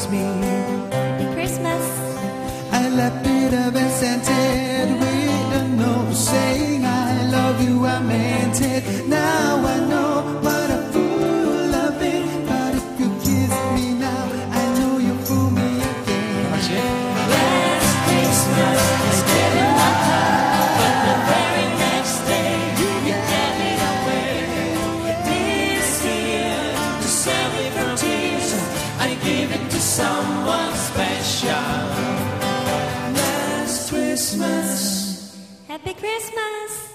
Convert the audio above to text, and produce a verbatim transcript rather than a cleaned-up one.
kiss me. Happy Christmas. I left it up and sent it with a note saying I love you, I meant it. Now I know what a fool I've been. But if you kiss me now, I know you'll fool me again. Last Christmas I spent in my heart, but the very next day you gave it away. This year, to save me from tears, I give it to someone special. Last Christmas. Happy Christmas.